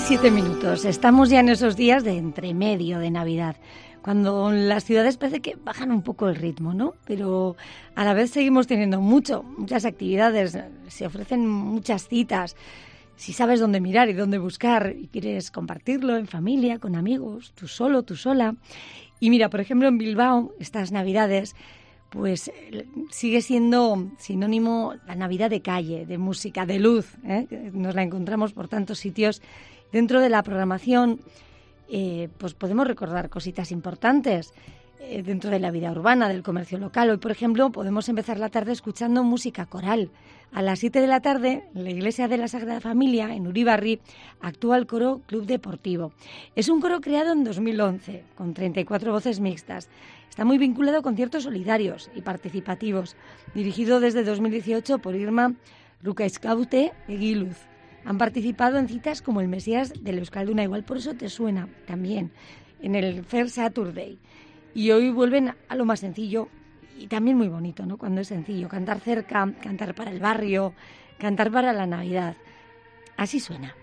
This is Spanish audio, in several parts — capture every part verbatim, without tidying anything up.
Siete minutos. Estamos ya en esos días de entremedio de Navidad, cuando las ciudades parece que bajan un poco el ritmo, ¿no? Pero a la vez seguimos teniendo mucho, muchas actividades, se ofrecen muchas citas. Si sabes dónde mirar y dónde buscar y quieres compartirlo en familia, con amigos, tú solo, tú sola. Y mira, por ejemplo, en Bilbao, estas Navidades, pues sigue siendo sinónimo la Navidad de calle, de música, de luz, ¿eh? Nos la encontramos por tantos sitios. Dentro de la programación, eh, pues podemos recordar cositas importantes eh, dentro de la vida urbana, del comercio local. Hoy, por ejemplo, podemos empezar la tarde escuchando música coral. A las siete de la tarde, en la Iglesia de la Sagrada Familia, en Uribarri, actúa el coro Club Deportivo. Es un coro creado en dos mil once, con treinta y cuatro voces mixtas. Está muy vinculado a conciertos solidarios y participativos, dirigido desde dos mil dieciocho por Irma Rucaizkaute Egiluz. Han participado en citas como el Mesías del Euskalduna, igual por eso te suena también, en el Fair Saturday. Y hoy vuelven a lo más sencillo y también muy bonito, ¿no? Cuando es sencillo, cantar cerca, cantar para el barrio, cantar para la Navidad. Así suena.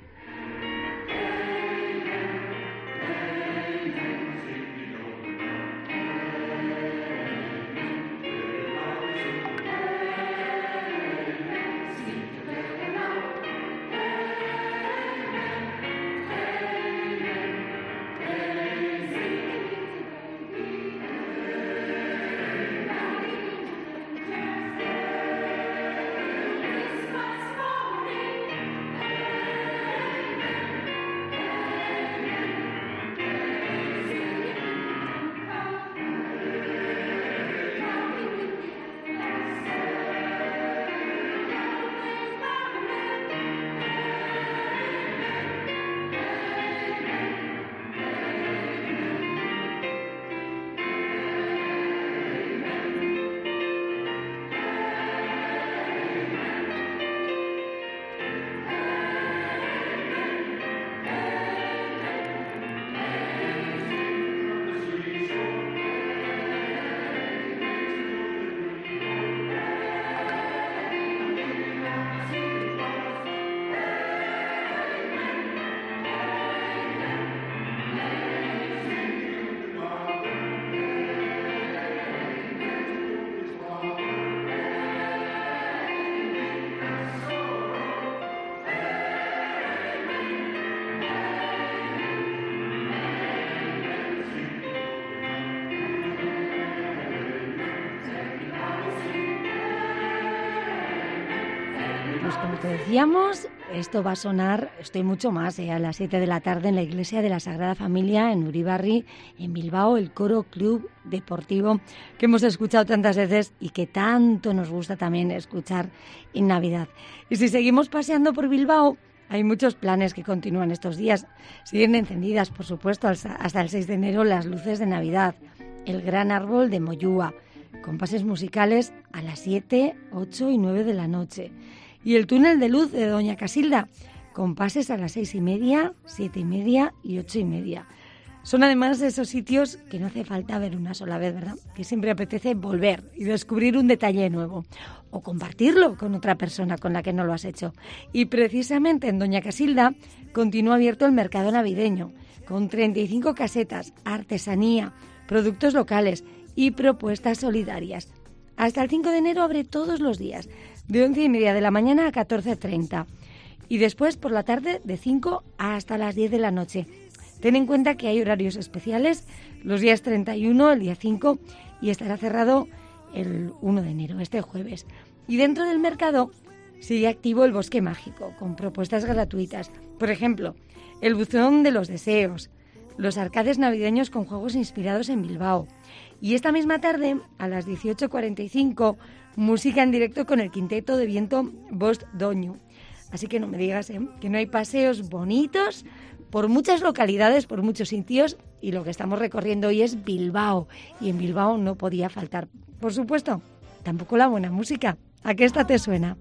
Pues como te decíamos, esto va a sonar, estoy mucho más, eh, a las siete de la tarde en la Iglesia de la Sagrada Familia, en Uribarri, en Bilbao, el Coro Club Deportivo, que hemos escuchado tantas veces y que tanto nos gusta también escuchar en Navidad. Y si seguimos paseando por Bilbao, hay muchos planes que continúan estos días. Siguen encendidas, por supuesto, hasta el seis de enero las luces de Navidad, el gran árbol de Moyúa, compases musicales a las siete, ocho y nueve de la noche. Y el túnel de luz de Doña Casilda, con pases a las seis y media, siete y media y ocho y media. Son además esos sitios que no hace falta ver una sola vez, ¿verdad? Que siempre apetece volver y descubrir un detalle nuevo o compartirlo con otra persona con la que no lo has hecho. Y precisamente en Doña Casilda continúa abierto el mercado navideño, con treinta y cinco casetas, artesanía, productos locales y propuestas solidarias. Hasta el cinco de enero abre todos los días, de once y media de la mañana a catorce treinta. Y después por la tarde de cinco hasta las diez de la noche. Ten en cuenta que hay horarios especiales los días treinta y uno, el día cinco y estará cerrado el uno de enero, este jueves. Y dentro del mercado sigue activo el Bosque Mágico, con propuestas gratuitas. Por ejemplo, el Buzón de los Deseos, los arcades navideños con juegos inspirados en Bilbao. Y esta misma tarde, a las dieciocho cuarenta y cinco, música en directo con el quinteto de viento Bost Doñu. Así que no me digas, ¿eh?, que no hay paseos bonitos por muchas localidades, por muchos sitios, y lo que estamos recorriendo hoy es Bilbao. Y en Bilbao no podía faltar, por supuesto, tampoco la buena música. ¿A qué esta te suena?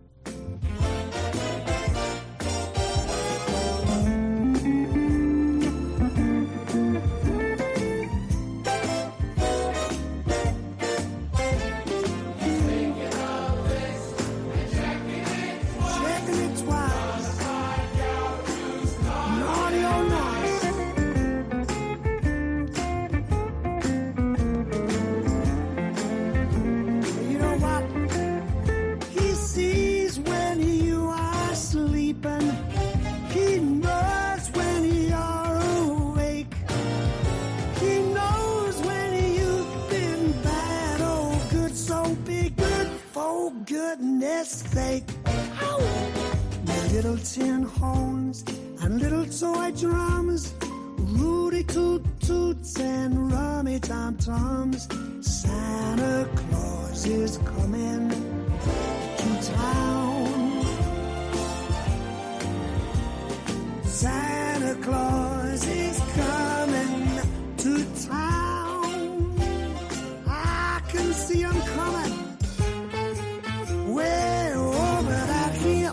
Naughty for goodness sake. Ow! Little tin horns and little toy drums, Rudy toot toots and rummy tom toms. Santa Claus is coming to town. Santa Claus is coming to town. I can see him coming way over that hill.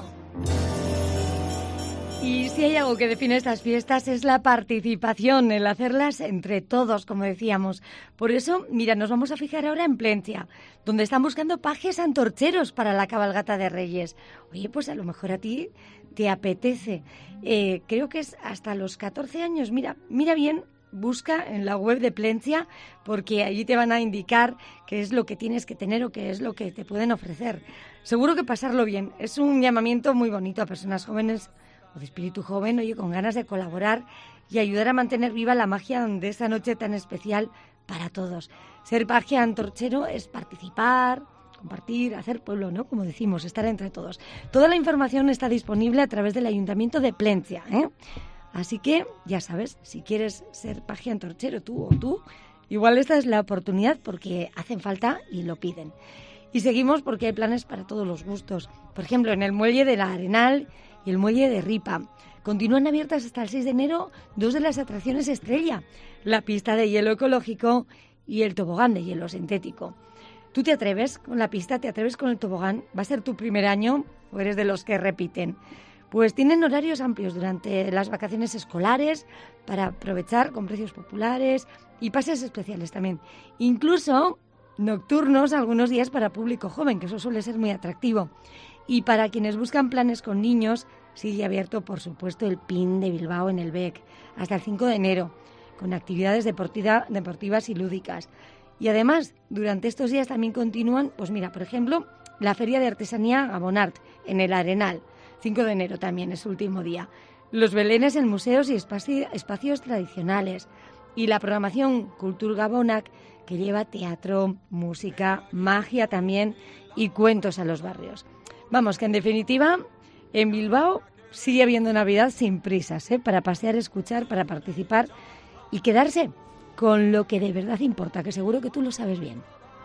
Y si hay algo que define estas fiestas es la participación, el hacerlas entre todos, como decíamos. Por eso, mira, nos vamos a fijar ahora en Plencia, donde están buscando pajes antorcheros para la cabalgata de Reyes. Oye, pues a lo mejor a ti te apetece. Eh, creo que es hasta los catorce años. Mira, mira bien, busca en la web de Plencia, porque allí te van a indicar qué es lo que tienes que tener o qué es lo que te pueden ofrecer. Seguro que pasarlo bien. Es un llamamiento muy bonito a personas jóvenes o de espíritu joven, oye, con ganas de colaborar y ayudar a mantener viva la magia de esta noche tan especial para todos. Ser paje antorchero es participar, compartir, hacer pueblo, ¿no? Como decimos, estar entre todos. Toda la información está disponible a través del Ayuntamiento de Plencia, ¿eh? Así que, ya sabes, si quieres ser paje antorchero tú o tú, igual esta es la oportunidad porque hacen falta y lo piden. Y seguimos porque hay planes para todos los gustos. Por ejemplo, en el muelle de la Arenal y el muelle de Ripa. Continúan abiertas hasta el seis de enero dos de las atracciones estrella, la pista de hielo ecológico y el tobogán de hielo sintético. ¿Tú te atreves con la pista? ¿Te atreves con el tobogán? ¿Va a ser tu primer año o eres de los que repiten? Pues tienen horarios amplios durante las vacaciones escolares para aprovechar con precios populares y pases especiales también. Incluso nocturnos algunos días para público joven, que eso suele ser muy atractivo. Y para quienes buscan planes con niños, sigue abierto, por supuesto, el P I N de Bilbao en el B E C hasta el cinco de enero, con actividades deportiva, deportivas y lúdicas. Y además, durante estos días también continúan, pues mira, por ejemplo, la Feria de Artesanía Gabonart en el Arenal, cinco de enero también es su último día. Los belenes en museos y espaci- espacios tradicionales. Y la programación Cultur Gabonak, que lleva teatro, música, magia también y cuentos a los barrios. Vamos, que en definitiva, en Bilbao sigue habiendo Navidad sin prisas, ¿eh? Para pasear, escuchar, para participar y quedarse con lo que de verdad importa, que seguro que tú lo sabes bien.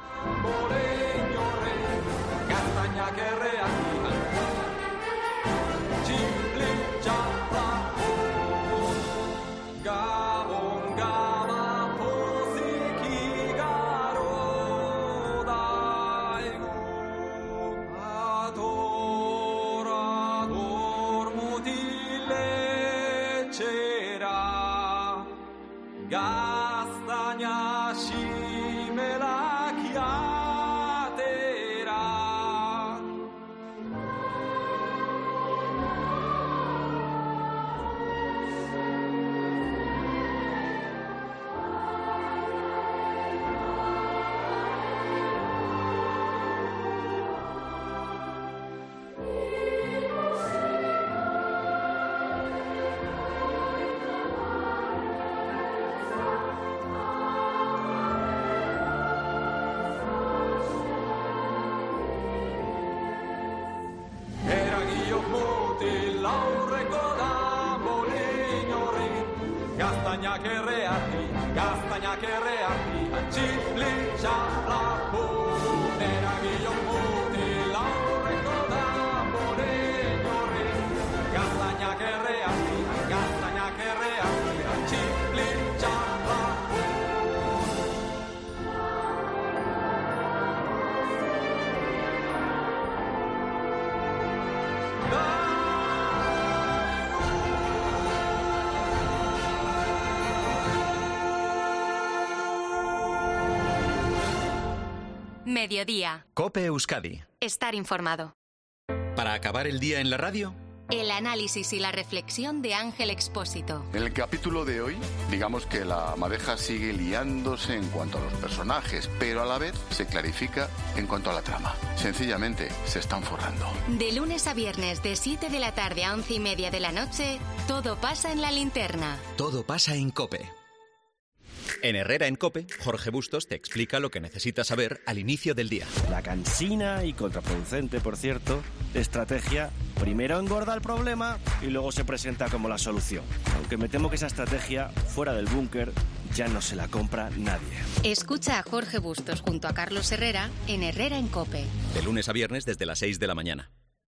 Mediodía. COPE Euskadi. Estar informado. Para acabar el día en la radio, el análisis y la reflexión de Ángel Expósito. En el capítulo de hoy, digamos que la madeja sigue liándose en cuanto a los personajes, pero a la vez se clarifica en cuanto a la trama. Sencillamente, se están forrando. De lunes a viernes, de siete de la tarde a once y media de la noche, todo pasa en La Linterna. Todo pasa en COPE. En Herrera en COPE, Jorge Bustos te explica lo que necesitas saber al inicio del día. La cansina y contraproducente, por cierto, estrategia primero engorda el problema y luego se presenta como la solución. Aunque me temo que esa estrategia, fuera del búnker, ya no se la compra nadie. Escucha a Jorge Bustos junto a Carlos Herrera en Herrera en COPE. De lunes a viernes desde las seis de la mañana.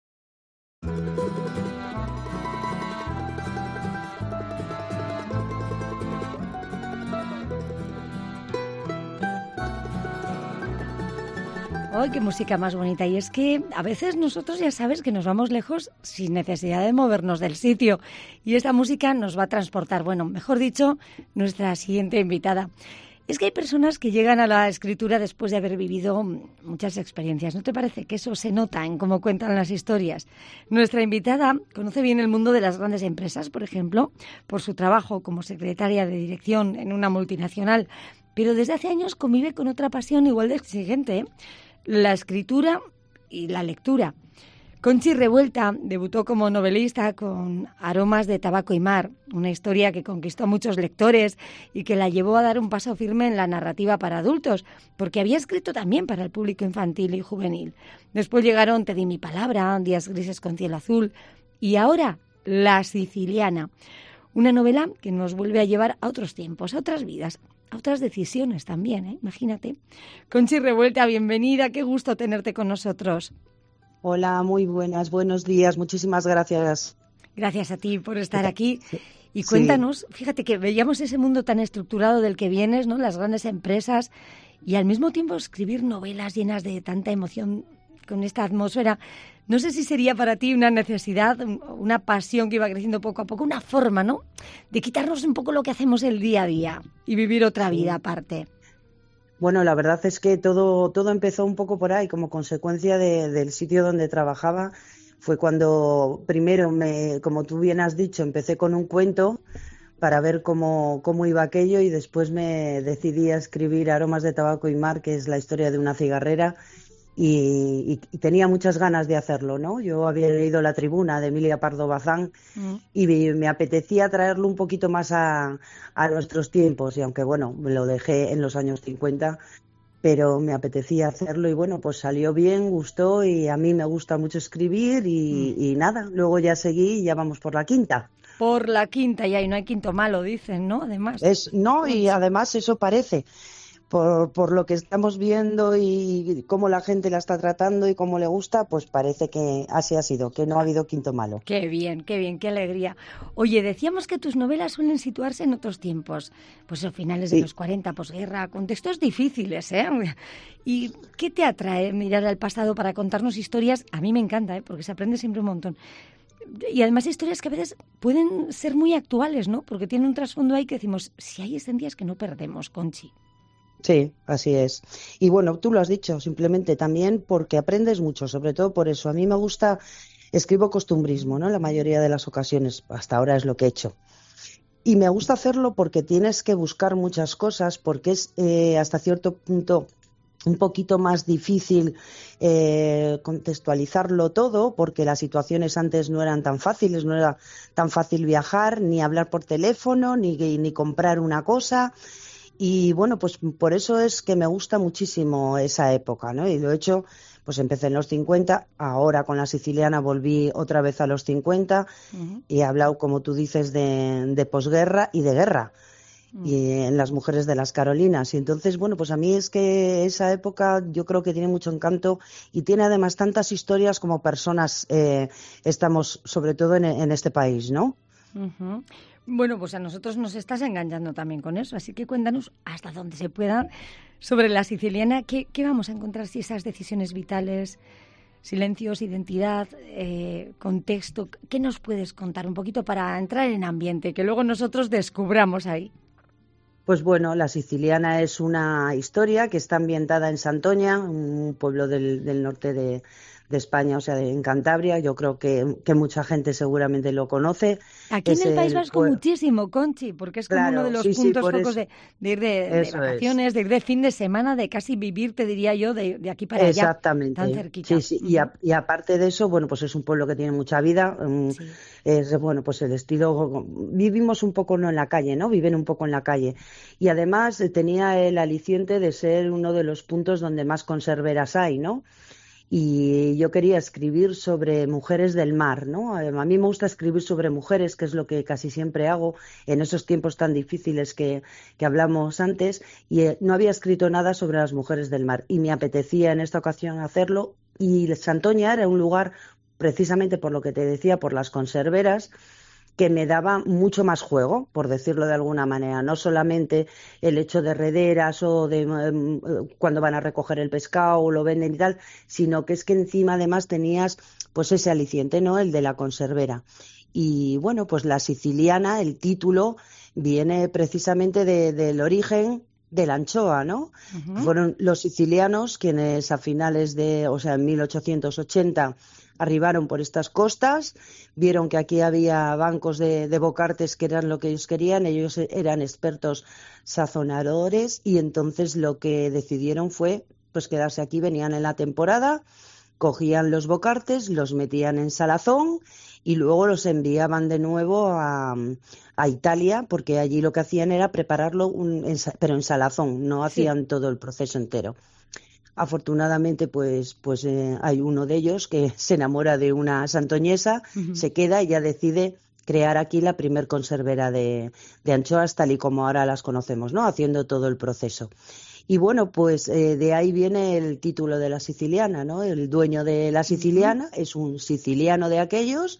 ¡Ay, qué música más bonita! Y es que a veces nosotros ya sabes que nos vamos lejos sin necesidad de movernos del sitio. Y esta música nos va a transportar, bueno, mejor dicho, nuestra siguiente invitada. Es que hay personas que llegan a la escritura después de haber vivido muchas experiencias. ¿No te parece que eso se nota en cómo cuentan las historias? Nuestra invitada conoce bien el mundo de las grandes empresas, por ejemplo, por su trabajo como secretaria de dirección en una multinacional, pero desde hace años convive con otra pasión igual de exigente, ¿eh? La escritura y la lectura. Conchi Revuelta debutó como novelista con Aromas de tabaco y mar, una historia que conquistó a muchos lectores y que la llevó a dar un paso firme en la narrativa para adultos, porque había escrito también para el público infantil y juvenil. Después llegaron Te di mi palabra, Días grises con cielo azul y ahora La siciliana, una novela que nos vuelve a llevar a otros tiempos, a otras vidas, a otras decisiones también, ¿eh? Imagínate. Conchi Revuelta, bienvenida, qué gusto tenerte con nosotros. Hola, muy buenas, buenos días, muchísimas gracias. Gracias a ti por estar aquí. Y cuéntanos, sí. Fíjate que veíamos ese mundo tan estructurado del que vienes, ¿no? Las grandes empresas, y al mismo tiempo escribir novelas llenas de tanta emoción con esta atmósfera. No sé si sería para ti una necesidad, una pasión que iba creciendo poco a poco, una forma, ¿no?, de quitarnos un poco lo que hacemos el día a día y vivir otra vida aparte. Bueno, la verdad es que todo, todo empezó un poco por ahí, como consecuencia de, del sitio donde trabajaba. Fue cuando primero, me, como tú bien has dicho, empecé con un cuento para ver cómo, cómo iba aquello, y después me decidí a escribir Aromas de tabaco y mar, que es la historia de una cigarrera. Y, y, y tenía muchas ganas de hacerlo, ¿no? Yo había leído La tribuna de Emilia Pardo Bazán mm. y me, me apetecía traerlo un poquito más a, a nuestros tiempos, y aunque, bueno, me lo dejé en los años cincuenta, pero me apetecía hacerlo y, bueno, pues salió bien, gustó, y a mí me gusta mucho escribir y, mm. y nada, luego ya seguí y ya vamos por la quinta. Por la quinta, y ahí no hay quinto malo, dicen, ¿no? Además. Es, no, y además eso parece. Por, por lo que estamos viendo y cómo la gente la está tratando y cómo le gusta, pues parece que así ha sido, que no ha habido quinto malo. Qué bien, qué bien, qué alegría. Oye, decíamos que tus novelas suelen situarse en otros tiempos, pues a finales de sí. los cuarenta, posguerra, contextos difíciles, ¿eh? ¿Y qué te atrae mirar al pasado para contarnos historias? A mí me encanta, ¿eh? Porque se aprende siempre un montón. Y además historias que a veces pueden ser muy actuales, ¿no? Porque tienen un trasfondo ahí que decimos, si hay esencias que no perdemos, Conchi. Sí, así es. Y bueno, tú lo has dicho, simplemente también porque aprendes mucho, sobre todo por eso. A mí me gusta, escribo costumbrismo, ¿no? La mayoría de las ocasiones, hasta ahora es lo que he hecho. Y me gusta hacerlo porque tienes que buscar muchas cosas, porque es eh, hasta cierto punto un poquito más difícil eh, contextualizarlo todo, porque las situaciones antes no eran tan fáciles, no era tan fácil viajar, ni hablar por teléfono, ni, ni comprar una cosa. Y bueno, pues por eso es que me gusta muchísimo esa época, ¿no? Y de hecho, pues empecé en los cincuenta, ahora con La siciliana volví otra vez a los cincuenta uh-huh. y he hablado, como tú dices, de, de posguerra y de guerra, uh-huh. y en Las mujeres de las Carolinas. Y entonces, bueno, pues a mí es que esa época yo creo que tiene mucho encanto y tiene además tantas historias como personas eh, estamos, sobre todo en, en este país, ¿no? Uh-huh. Bueno, pues a nosotros nos estás enganchando también con eso, así que cuéntanos hasta donde se pueda sobre La siciliana. ¿Qué, qué vamos a encontrar si esas decisiones vitales, silencios, identidad, eh, contexto? ¿Qué nos puedes contar un poquito para entrar en ambiente, que luego nosotros descubramos ahí? Pues bueno, La siciliana es una historia que está ambientada en Santoña, un pueblo del, del norte de, de España, o sea, de, en Cantabria. Yo creo que, que mucha gente seguramente lo conoce. Aquí es en el País el, Vasco pues, muchísimo, Conchi, porque es como claro, uno de los sí, sí, puntos por focos eso. de, de ir de, de Eso vacaciones, es. de ir de fin de semana, de casi vivir, te diría yo, de, de aquí para allá, tan Exactamente, cerquita. sí, sí, y, a- y aparte de eso, bueno, pues es un pueblo que tiene mucha vida, mm, Sí. es, bueno, pues el estilo, vivimos un poco no en la calle, ¿no? Viven un poco en la calle, y además eh, tenía el aliciente de ser uno de los puntos donde más conserveras hay, ¿no? Y yo quería escribir sobre mujeres del mar, ¿no? A mí me gusta escribir sobre mujeres, que es lo que casi siempre hago en esos tiempos tan difíciles que, que hablamos antes, y eh, no había escrito nada sobre las mujeres del mar, y me apetecía en esta ocasión hacerlo, y Santoña era un lugar, precisamente por lo que te decía, por las conserveras, que me daba mucho más juego, por decirlo de alguna manera, no solamente el hecho de rederas o de um, cuando van a recoger el pescado o lo venden y tal, sino que es que encima además tenías pues ese aliciente, ¿no? El de la conservera. Y bueno, pues la siciliana, el título, viene precisamente de, del origen de la anchoa, ¿no? Uh-huh. Fueron los sicilianos quienes a finales de, o sea, en mil ochocientos ochenta arribaron por estas costas, vieron que aquí había bancos de, de bocartes que eran lo que ellos querían, ellos eran expertos sazonadores y entonces lo que decidieron fue pues quedarse aquí, venían en la temporada, cogían los bocartes, los metían en salazón y luego los enviaban de nuevo a, a Italia, porque allí lo que hacían era prepararlo, un, en, pero en salazón, no hacían sí. todo el proceso entero. Afortunadamente, pues, pues eh, hay uno de ellos que se enamora de una santoñesa, uh-huh. se queda y ya decide crear aquí la primer conservera de, de anchoas, tal y como ahora las conocemos, ¿no? Haciendo todo el proceso. Y bueno, pues eh, de ahí viene el título de la siciliana, ¿no? El dueño de la siciliana uh-huh. es un siciliano de aquellos.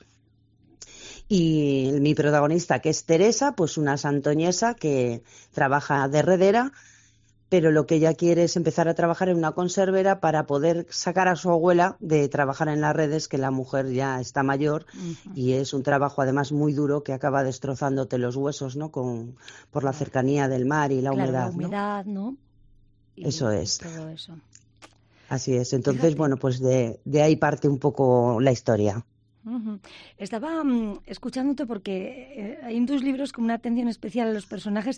Y mi protagonista, que es Teresa, pues una santoñesa que trabaja de redera, pero lo que ella quiere es empezar a trabajar en una conservera para poder sacar a su abuela de trabajar en las redes, que la mujer ya está mayor uh-huh. y es un trabajo además muy duro que acaba destrozándote los huesos, ¿no? Con, por la cercanía del mar y la claro, humedad. La humedad, ¿no? ¿no? Y, eso es. Y todo eso. Así es. Entonces, Fíjate. bueno, pues de, de ahí parte un poco la historia. Uh-huh. Estaba um, escuchándote porque eh, hay en tus libros como una atención especial a los personajes,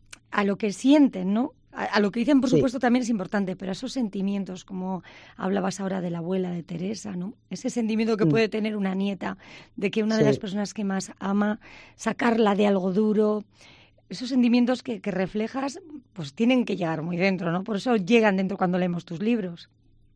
a lo que sienten, ¿no? A, a lo que dicen, por sí. supuesto, también es importante, pero a esos sentimientos, como hablabas ahora de la abuela de Teresa, ¿no? Ese sentimiento que mm. puede tener una nieta de que una sí. de las personas que más ama, sacarla de algo duro, esos sentimientos que, que reflejas, pues tienen que llegar muy dentro, ¿no? Por eso llegan dentro cuando leemos tus libros.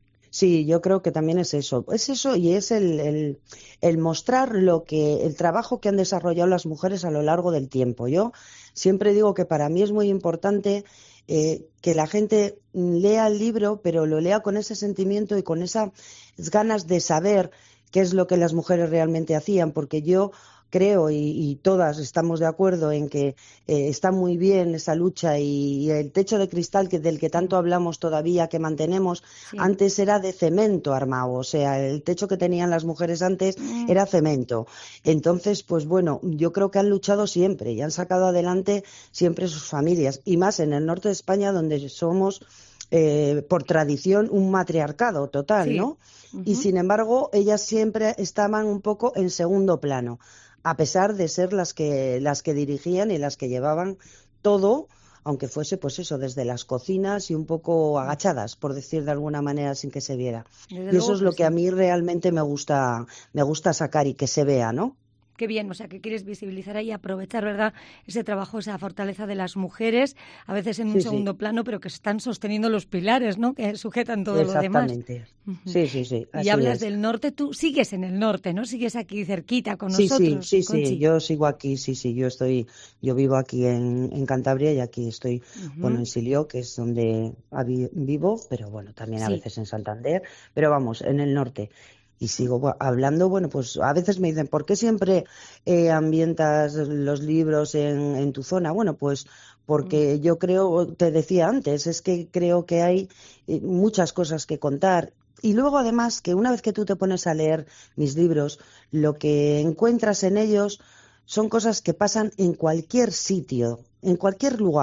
Sí, yo creo que también es eso. Es eso y es el, el, el mostrar lo que, el trabajo que han desarrollado las mujeres a lo largo del tiempo. Yo siempre digo que para mí es muy importante eh, que la gente lea el libro, pero lo lea con ese sentimiento y con esas ganas de saber qué es lo que las mujeres realmente hacían, porque yo creo y, y todas estamos de acuerdo en que eh, está muy bien esa lucha y, y el techo de cristal que, del que tanto hablamos todavía, que mantenemos, sí. antes era de cemento armado, o sea, el techo que tenían las mujeres antes mm. era cemento. Entonces, pues bueno, yo creo que han luchado siempre y han sacado adelante siempre sus familias, y más en el norte de España, donde somos eh, por tradición un matriarcado total, sí. ¿no? Uh-huh. Y sin embargo, ellas siempre estaban un poco en segundo plano, a pesar de ser las que las que dirigían y las que llevaban todo, aunque fuese pues eso, desde las cocinas y un poco agachadas, por decir de alguna manera, sin que se viera. Desde y eso es lo que sí. a mí realmente me gusta me gusta sacar y que se vea, ¿no? Qué bien, o sea, que quieres visibilizar ahí, aprovechar, ¿verdad?, ese trabajo, esa fortaleza de las mujeres, a veces en un sí, segundo sí. plano, pero que están sosteniendo los pilares, ¿no?, que sujetan todo lo demás. Exactamente. Sí, sí, sí. Así y hablas es. del norte, tú sigues en el norte, ¿no? Sigues aquí cerquita con sí, nosotros. Sí, sí, sí, yo sigo aquí, sí, sí, yo estoy, yo vivo aquí en, en Cantabria y aquí estoy, uh-huh. bueno, en Silió, que es donde vivo, pero bueno, también a sí. veces en Santander, pero vamos, en el norte. Y sigo hablando, bueno, pues a veces me dicen, ¿por qué siempre eh, ambientas los libros en, en tu zona? Bueno, pues porque yo creo, te decía antes, es que creo que hay eh, muchas cosas que contar. Y luego, además, que una vez que tú te pones a leer mis libros, lo que encuentras en ellos son cosas que pasan en cualquier sitio, en cualquier lugar.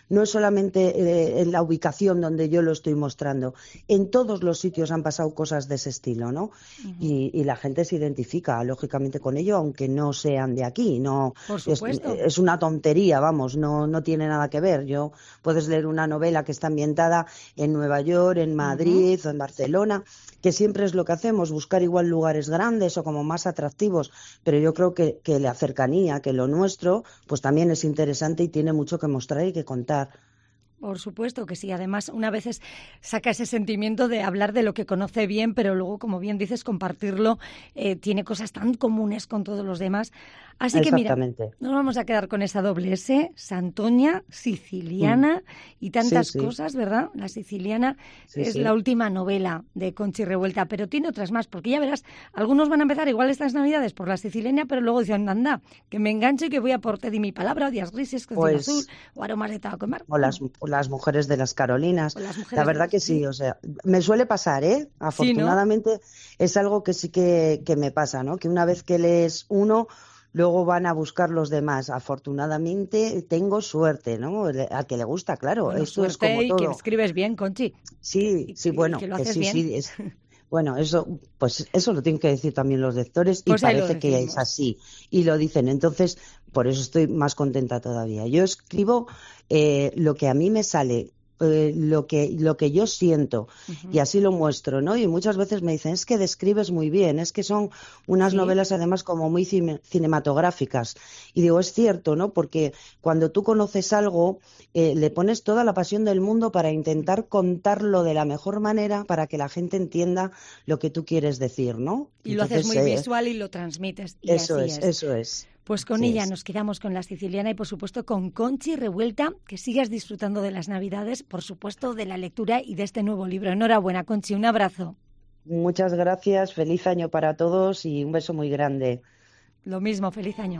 no es solamente eh, en la ubicación donde yo lo estoy mostrando. En todos los sitios han pasado cosas de ese estilo, ¿no? Uh-huh. Y, y la gente se identifica, lógicamente, con ello, aunque no sean de aquí. No, Por supuesto. Es, es una tontería, vamos, no, no tiene nada que ver. Yo puedes leer una novela que está ambientada en Nueva York, en Madrid uh-huh. o en Barcelona, que siempre es lo que hacemos, buscar igual lugares grandes o como más atractivos, pero yo creo que, que la cercanía, que lo nuestro, pues también es interesante y tiene mucho que mostrar y que contar. Por supuesto que sí. Además, una vez saca ese sentimiento de hablar de lo que conoce bien, pero luego, como bien dices, compartirlo, eh, tiene cosas tan comunes con todos los demás. Así que mira, nos vamos a quedar con esa doble S, Santoña, siciliana mm. y tantas sí, sí. cosas, ¿verdad? La siciliana sí, es sí. la última novela de Conchi Revuelta, pero tiene otras más, porque ya verás, algunos van a empezar igual estas navidades por la siciliana, pero luego dicen, anda, que me engancho y que voy a por Te di mi palabra, o Días Grises, que pues, azul, o Aromas de tabaco y mar. O las, o las mujeres de las Carolinas. Las la verdad que sí, o sea, me suele pasar, ¿eh? Afortunadamente sí, ¿no? Es algo que sí que, que me pasa, ¿no? Que una vez que lees uno, luego van a buscar los demás. Afortunadamente tengo suerte, ¿no? Al que le gusta, claro. Bueno, esto es como y todo. Que escribes bien, Conchi. Sí, sí, bueno, que lo que haces sí, bien. sí. Es, bueno, eso, pues eso lo tienen que decir también los lectores y pues parece que es así. Y lo dicen. Entonces, por eso estoy más contenta todavía. Yo escribo eh, lo que a mí me sale. Eh, lo que lo que yo siento uh-huh. y así lo muestro, ¿no? Y muchas veces me dicen, es que describes muy bien, es que son unas ¿Sí? novelas además como muy cine, cinematográficas. Y digo, es cierto, ¿no? Porque cuando tú conoces algo, eh, le pones toda la pasión del mundo para intentar contarlo de la mejor manera para que la gente entienda lo que tú quieres decir, ¿no? Y Entonces, lo haces muy eh, visual y lo transmites. Y eso así es, es, eso es. Pues con sí ella es. nos quedamos con la siciliana y, por supuesto, con Conchi Revuelta, que sigas disfrutando de las Navidades, por supuesto, de la lectura y de este nuevo libro. Enhorabuena, Conchi, un abrazo. Muchas gracias, feliz año para todos y un beso muy grande. Lo mismo, feliz año.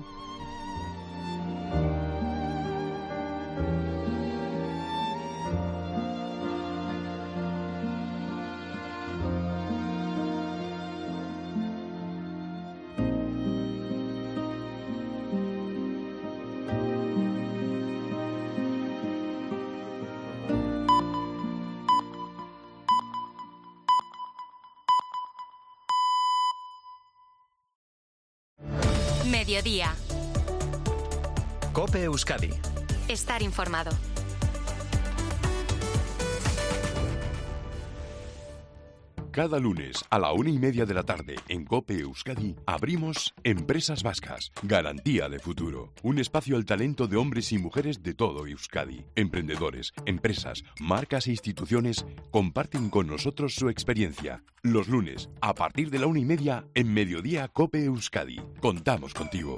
Mediodía. COPE Euskadi. Estar informado. Cada lunes a la una y media de la tarde en COPE Euskadi abrimos Empresas Vascas, Garantía de Futuro. Un espacio al talento de hombres y mujeres de todo Euskadi. Emprendedores, empresas, marcas e instituciones comparten con nosotros su experiencia. Los lunes, a partir de la una y media, en Mediodía COPE Euskadi. Contamos contigo.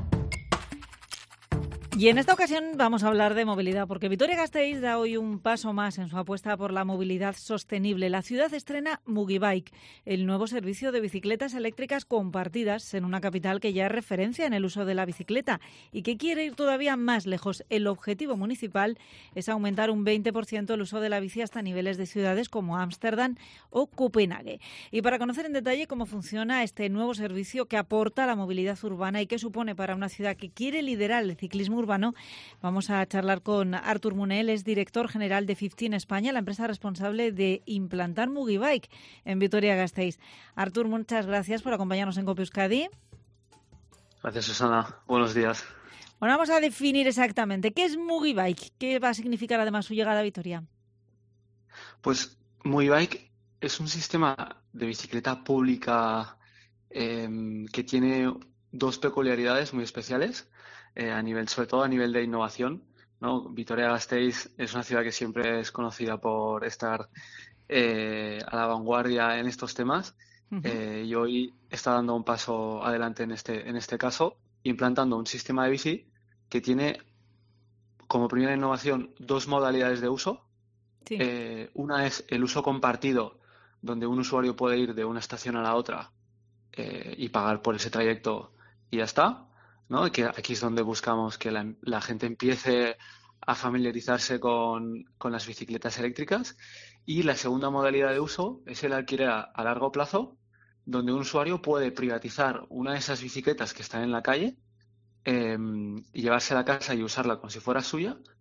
Y en esta ocasión vamos a hablar de movilidad, porque Vitoria-Gasteiz da hoy un paso más en su apuesta por la movilidad sostenible. La ciudad estrena Mugibike, el nuevo servicio de bicicletas eléctricas compartidas en una capital que ya es referencia en el uso de la bicicleta y que quiere ir todavía más lejos. El objetivo municipal es aumentar un veinte por ciento el uso de la bici hasta niveles de ciudades como Ámsterdam o Copenhague. Y para conocer en detalle cómo funciona este nuevo servicio que aporta a la movilidad urbana y qué supone para una ciudad que quiere liderar el ciclismo urbano, vamos a charlar con Artur Munell, es director general de Fifteen España, la empresa responsable de implantar Mugibike en Vitoria-Gasteiz. Artur, muchas gracias por acompañarnos en COPE Euskadi. Gracias, Susana. Buenos días. Bueno, vamos a definir exactamente qué es Mugibike, qué va a significar además su llegada a Vitoria. Pues Mugibike es un sistema de bicicleta pública eh, que tiene dos peculiaridades muy especiales. Eh, a nivel, sobre todo a nivel de innovación, ¿no? Vitoria-Gasteiz es una ciudad que siempre es conocida por estar eh, a la vanguardia en estos temas uh-huh. eh, y hoy está dando un paso adelante en este, en este caso, implantando un sistema de bici que tiene como primera innovación dos modalidades de uso. Sí. Eh, una es el uso compartido, donde un usuario puede ir de una estación a la otra eh, y pagar por ese trayecto y ya está. ¿No? Que aquí es donde buscamos que la, la gente empiece a familiarizarse con, con las bicicletas eléctricas. Y la segunda modalidad de uso es el alquiler a, a largo plazo, donde un usuario puede privatizar una de esas bicicletas que están en la calle eh, y llevarse a la casa y usarla como si fuera suya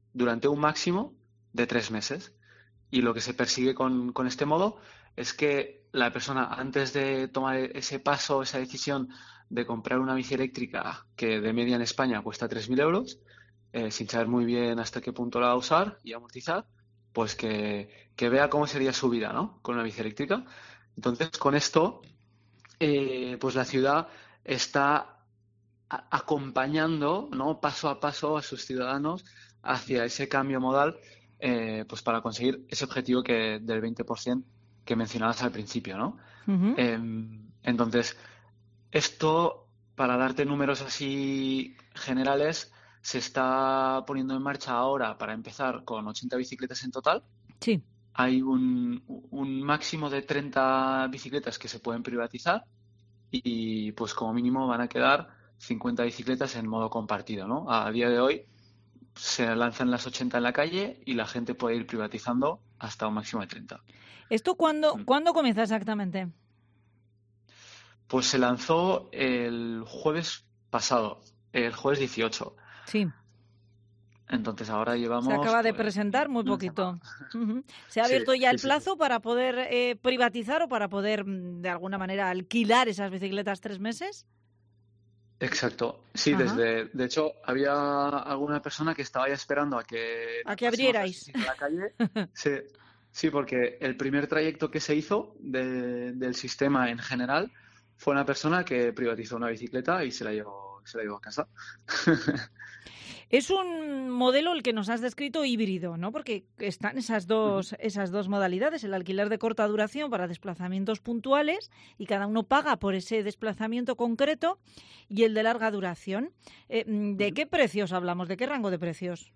durante un máximo de tres meses. Y lo que se persigue con, con este modo es que la persona, antes de tomar ese paso, esa decisión de comprar una bici eléctrica que de media en España cuesta tres mil euros, eh, sin saber muy bien hasta qué punto la va a usar y amortizar, pues que, que vea cómo sería su vida, ¿no?, con una bici eléctrica. Entonces, con esto, eh, pues la ciudad está a- acompañando, ¿no?, paso a paso a sus ciudadanos hacia ese cambio modal, eh, pues para conseguir ese objetivo que del veinte por ciento que mencionabas al principio, ¿no? Ujú. Eh, entonces, esto, para darte números así generales, se está poniendo en marcha ahora para empezar con ochenta bicicletas en total. Sí. Hay un, un máximo de treinta bicicletas que se pueden privatizar y pues como mínimo van a quedar cincuenta bicicletas en modo compartido, ¿no? A día de hoy se lanzan las ochenta en la calle y la gente puede ir privatizando hasta un máximo de treinta. ¿Esto cuándo, ¿cuándo comienza exactamente? Pues se lanzó el jueves pasado, el jueves dieciocho. Sí. Entonces ahora llevamos... Se acaba de pues, presentar muy una poquito. Ujú. ¿Se ha Sí, abierto ya sí, el sí. plazo para poder eh, privatizar o para poder, mm, de alguna manera, alquilar esas bicicletas tres meses? Exacto. Sí, Ajá. desde... De hecho, había alguna persona que estaba ya esperando a que... A que lanzásemos abrierais. las bicis a la calle. Sí, sí, porque el primer trayecto que se hizo de- del sistema en general fue una persona que privatizó una bicicleta y se la llevó, se la llevó a casa. Es un modelo el que nos has descrito híbrido, ¿no? Porque están esas dos, esas dos modalidades, el alquiler de corta duración para desplazamientos puntuales y cada uno paga por ese desplazamiento concreto, y el de larga duración. Eh, ¿De qué precios hablamos? ¿De qué rango de precios?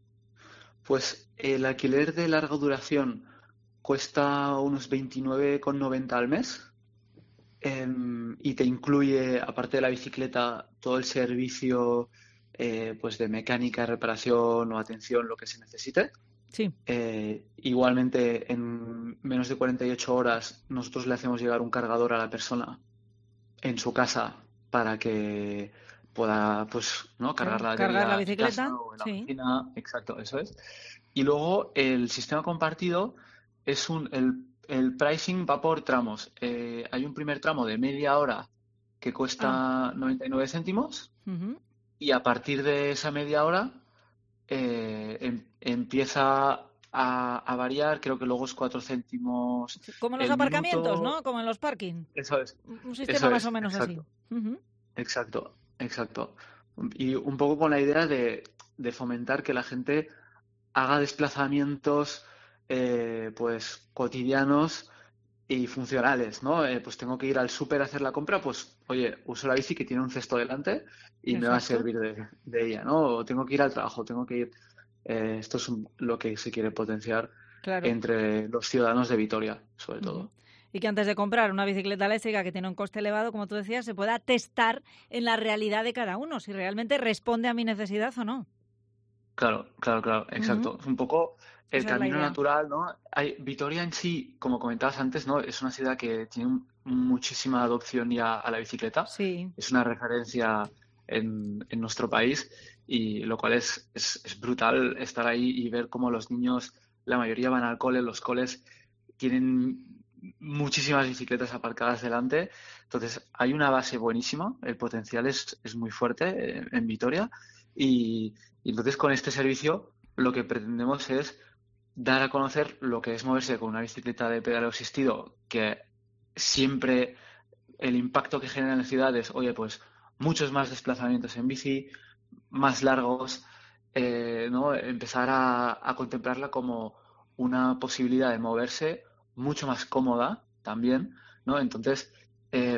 Pues el alquiler de larga duración cuesta unos veintinueve con noventa al mes. Em, y te incluye, aparte de la bicicleta, todo el servicio eh, pues de mecánica, reparación o atención, lo que se necesite. Sí. Eh, igualmente, en menos de cuarenta y ocho horas, nosotros le hacemos llegar un cargador a la persona en su casa para que pueda, pues, ¿no?, cargar la Cargar la batería en casa bicicleta. o en la Sí. oficina. Exacto, eso es. Y luego el sistema compartido es un el, el pricing va por tramos. Eh, hay un primer tramo de media hora que cuesta noventa y nueve céntimos Ujú. y a partir de esa media hora eh, em- empieza a, a variar. Creo que luego es cuatro céntimos Como en los el aparcamientos, minuto. ¿no? Como en los parking. Eso es. Un sistema Eso más es, o menos exacto. así. Ujú. Exacto, exacto. Y un poco con la idea de, de fomentar que la gente haga desplazamientos eh, pues cotidianos y funcionales, ¿no? Eh, pues tengo que ir al súper a hacer la compra, pues oye, uso la bici que tiene un cesto delante y me va a Exacto. servir de, de ella, ¿no? O tengo que ir al trabajo, tengo que ir... eh, esto es un- lo que se quiere potenciar Claro. entre los ciudadanos de Vitoria, sobre todo. Ujú. Y que antes de comprar una bicicleta eléctrica que tiene un coste elevado, como tú decías, se pueda testar en la realidad de cada uno, si realmente responde a mi necesidad o no. Claro, claro, claro, exacto. Ujú. Es un poco el Esa es la camino idea. natural, ¿no? Hay, Vitoria en sí, como comentabas antes, ¿no? Es una ciudad que tiene un- muchísima adopción ya a la bicicleta. Sí. Es una referencia en, en nuestro país y lo cual es, es, es brutal estar ahí y ver cómo los niños, la mayoría van al cole, los coles tienen muchísimas bicicletas aparcadas delante. Entonces, hay una base buenísima, el potencial es, es muy fuerte eh, en Vitoria y, y entonces con este servicio lo que pretendemos es dar a conocer lo que es moverse con una bicicleta de pedaleo asistido, que siempre el impacto que genera en las ciudades, oye, pues muchos más desplazamientos en bici, más largos, eh, ¿no? Empezar a, a contemplarla como una posibilidad de moverse mucho más cómoda también, ¿no? Entonces, eh,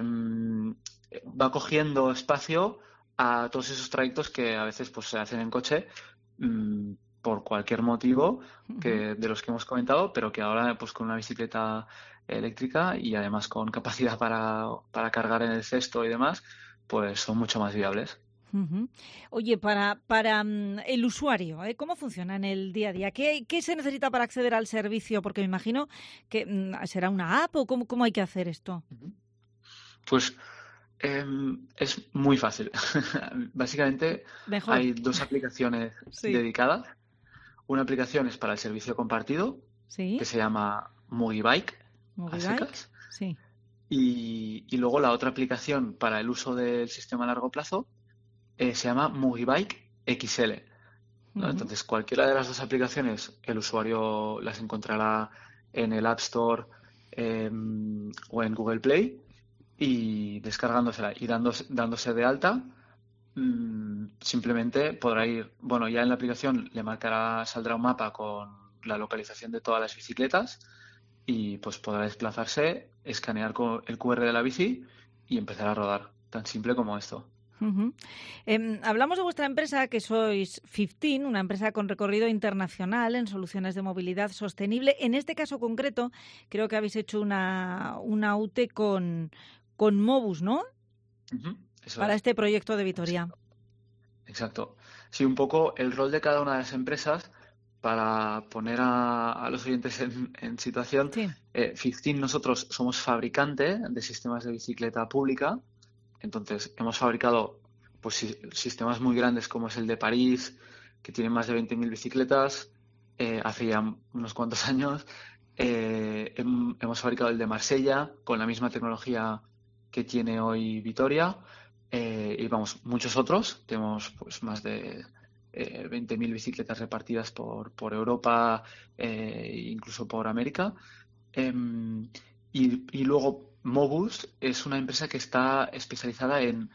va cogiendo espacio a todos esos trayectos que a veces pues se hacen en coche mmm, por cualquier motivo que de los que hemos comentado, pero que ahora pues con una bicicleta eléctrica y además con capacidad para, para cargar en el cesto y demás, pues son mucho más viables. Uh-huh. Oye, para, para um, el usuario, ¿eh? ¿Cómo funciona en el día a día? ¿Qué, qué se necesita para acceder al servicio? Porque me imagino que um, será una app o cómo, cómo hay que hacer esto. Pues eh, es muy fácil. Básicamente Mejor. hay dos aplicaciones Sí. dedicadas. una aplicación es para el servicio compartido, ¿Sí? que se llama Mugibike, a Mugibike, secas. sí. Y, y luego la otra aplicación para el uso del sistema a largo plazo eh, se llama Mugibike X L, ¿no? Ujú. Entonces, cualquiera de las dos aplicaciones, el usuario las encontrará en el App Store eh, o en Google Play, y descargándosela y dándose, dándose de alta, mmm, simplemente podrá ir, bueno, ya en la aplicación le marcará, saldrá un mapa con la localización de todas las bicicletas y pues podrá desplazarse, escanear con el Q R de la bici y empezar a rodar. Tan simple como esto. Uh-huh. Eh, hablamos de vuestra empresa, que sois quince, una empresa con recorrido internacional en soluciones de movilidad sostenible. En este caso concreto, creo que habéis hecho una, una U T E con, con Mobus, ¿no? Uh-huh. Eso Para es. este proyecto de Vitoria. Exacto. Sí, un poco el rol de cada una de las empresas, para poner a, a los oyentes en, en situación. Sí. Eh, quince, nosotros somos fabricante de sistemas de bicicleta pública. Entonces, hemos fabricado pues sistemas muy grandes como es el de París, que tiene más de veinte mil bicicletas, eh, hace ya unos cuantos años. Eh, hem, hemos fabricado el de Marsella con la misma tecnología que tiene hoy Vitoria, eh, y vamos, muchos otros. Tenemos pues más de eh, veinte mil bicicletas repartidas por, por Europa, eh, incluso por América. Eh, y, y luego Mobus es una empresa que está especializada en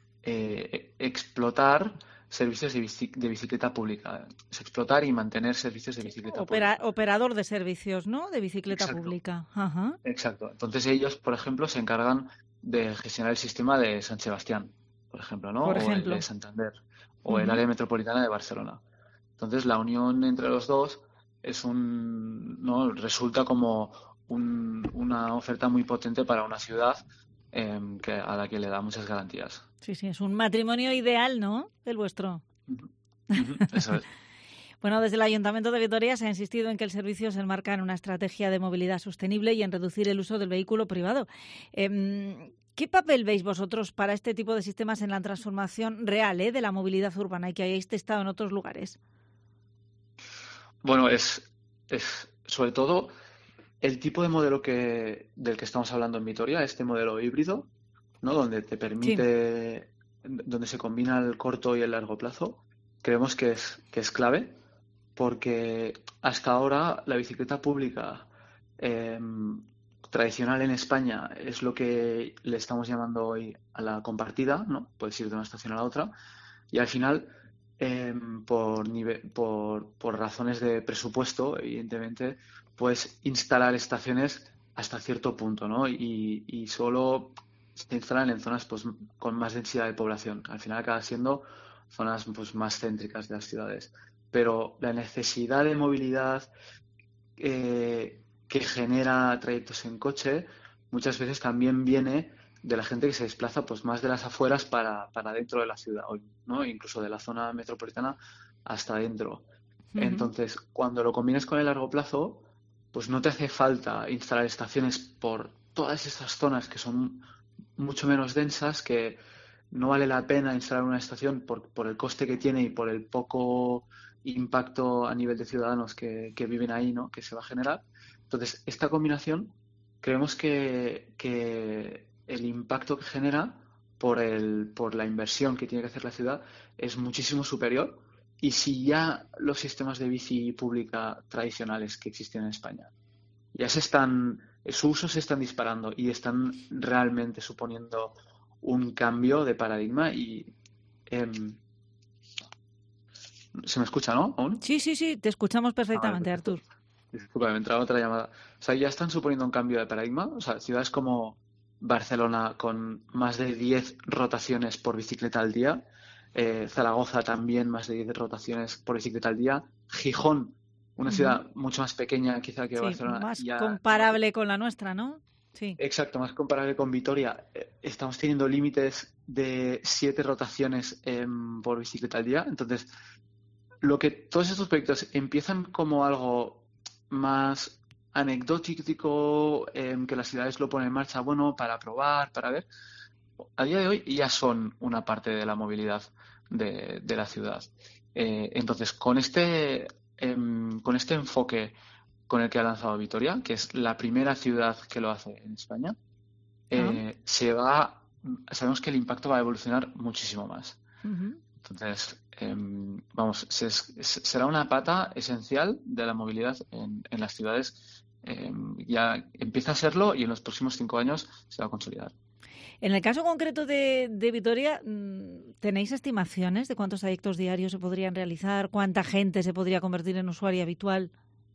eh, explotar servicios de, bici, de bicicleta pública. Es explotar y mantener servicios de bicicleta Opera, pública. Operador de servicios, ¿no? De bicicleta Exacto. pública. Ajá. Exacto. Entonces ellos, por ejemplo, se encargan de gestionar el sistema de San Sebastián, por ejemplo, ¿no? Por o ejemplo. el de Santander, o Uh-huh. el área metropolitana de Barcelona. Entonces la unión entre los dos es un, ¿no? resulta como un, una oferta muy potente para una ciudad eh, que, a la que le da muchas garantías. Sí, sí, es un matrimonio ideal, ¿no? El vuestro. Uh-huh. Uh-huh. Eso es. Bueno, desde el Ayuntamiento de Vitoria se ha insistido en que el servicio se enmarca en una estrategia de movilidad sostenible y en reducir el uso del vehículo privado. Eh, ¿Qué papel veis vosotros para este tipo de sistemas en la transformación real eh, de la movilidad urbana y que hayáis testado en otros lugares? Bueno, es, es sobre todo el tipo de modelo que del que estamos hablando en Vitoria, este modelo híbrido, ¿no? Donde te permite, sí. donde se combina el corto y el largo plazo. Creemos que es, que es clave, porque hasta ahora la bicicleta pública eh, tradicional en España es lo que le estamos llamando hoy a la compartida, ¿no? Puedes ir de una estación a la otra, y al final, eh, por, nivel, por, por razones de presupuesto, evidentemente, puedes instalar estaciones hasta cierto punto, ¿no? Y, y solo se instalan en zonas pues, con más densidad de población. Al final acaba siendo zonas pues, más céntricas de las ciudades. Pero la necesidad de movilidad eh, que genera trayectos en coche muchas veces también viene de la gente que se desplaza pues más de las afueras para, para dentro de la ciudad, ¿no? Incluso de la zona metropolitana hasta dentro. Uh-huh. Entonces, cuando lo combinas con el largo plazo, pues no te hace falta instalar estaciones por todas esas zonas que son mucho menos densas, que no vale la pena instalar una estación por, por el coste que tiene y por el poco impacto a nivel de ciudadanos que, que viven ahí, ¿no? Que se va a generar. Entonces, esta combinación, creemos que, que el impacto que genera por, el, por la inversión que tiene que hacer la ciudad es muchísimo superior. Y si ya los sistemas de bici pública tradicionales que existen en España ya se están, su uso se están disparando y están realmente suponiendo un cambio de paradigma y eh, se me escucha, ¿no? ¿Aún? Sí, sí, sí, te escuchamos perfectamente, ah, vale, Artur. Disculpa, me entraba otra llamada. O sea, ya están suponiendo un cambio de paradigma. O sea, ciudades como Barcelona con más de diez rotaciones por bicicleta al día, eh, Zaragoza también más de diez rotaciones por bicicleta al día, Gijón, una uh-huh. ciudad mucho más pequeña quizá que sí, Barcelona. Más ya, comparable con la nuestra, ¿no? Sí. Exacto, más comparable con Vitoria. Estamos teniendo límites de siete rotaciones eh, por bicicleta al día. Entonces, lo que todos estos proyectos empiezan como algo más anecdótico, eh, que las ciudades lo ponen en marcha, bueno, para probar, para ver. A día de hoy ya son una parte de la movilidad de, de la ciudad. Eh, entonces, con este eh, con este enfoque con el que ha lanzado Vitoria, que es la primera ciudad que lo hace en España, eh, ah. se va, sabemos que el impacto va a evolucionar muchísimo más. Uh-huh. Entonces, eh, vamos, se, se, será una pata esencial de la movilidad en, en las ciudades. Eh, ya empieza a serlo y en los próximos cinco años se va a consolidar. En el caso concreto de, de Vitoria, ¿tenéis estimaciones de cuántos trayectos diarios se podrían realizar? ¿Cuánta gente se podría convertir en usuaria habitual?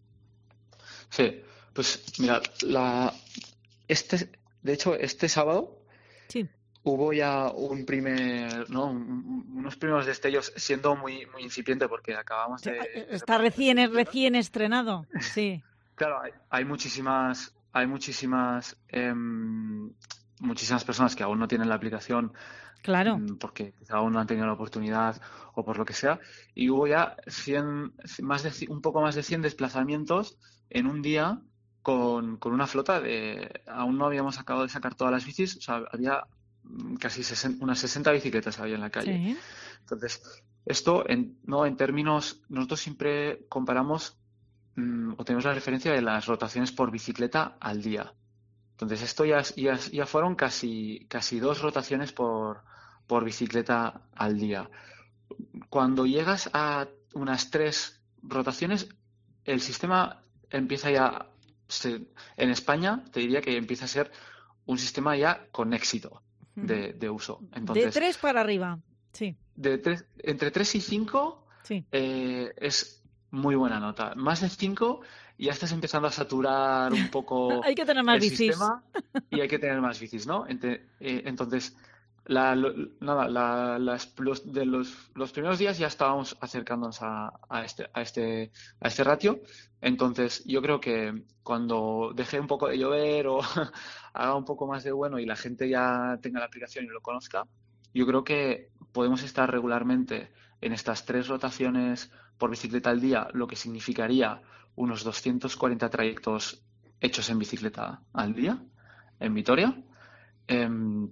Sí, pues mira, la, este, de hecho, este sábado sí. hubo ya un primer, ¿no? Un, unos primeros destellos, siendo muy, muy incipiente porque acabamos de... Está de recién, recién estrenado, sí. Claro, hay, hay muchísimas, hay muchísimas, eh, muchísimas personas que aún no tienen la aplicación, claro, porque quizá aún no han tenido la oportunidad o por lo que sea, y hubo ya cien, más de, un poco más de cien desplazamientos en un día con, con una flota de, aún no habíamos acabado de sacar todas las bicis, o sea, había casi sesenta, unas sesenta bicicletas había en la calle. Sí. Entonces, esto, en, no, en términos, nosotros siempre comparamos o tenemos la referencia de las rotaciones por bicicleta al día. Entonces, esto ya, ya, ya fueron casi, casi dos rotaciones por, por bicicleta al día. Cuando llegas a unas tres rotaciones, el sistema empieza ya, se, en España, te diría que empieza a ser un sistema ya con éxito de, de uso. Entonces, de tres para arriba, sí. De tres, entre tres y cinco sí. eh, es muy buena nota. Más de cinco ya estás empezando a saturar un poco hay que tener más el bicis. sistema y hay que tener más bicis, ¿no? Entre, eh, entonces, la, lo, nada, la, las, los, de los, los primeros días ya estábamos acercándonos a, a, este, a, este, a este ratio. Entonces, yo creo que cuando deje un poco de llover o haga un poco más de bueno y la gente ya tenga la aplicación y lo conozca, yo creo que podemos estar regularmente en estas tres rotaciones por bicicleta al día, lo que significaría unos doscientos cuarenta trayectos hechos en bicicleta al día en Vitoria. Eh,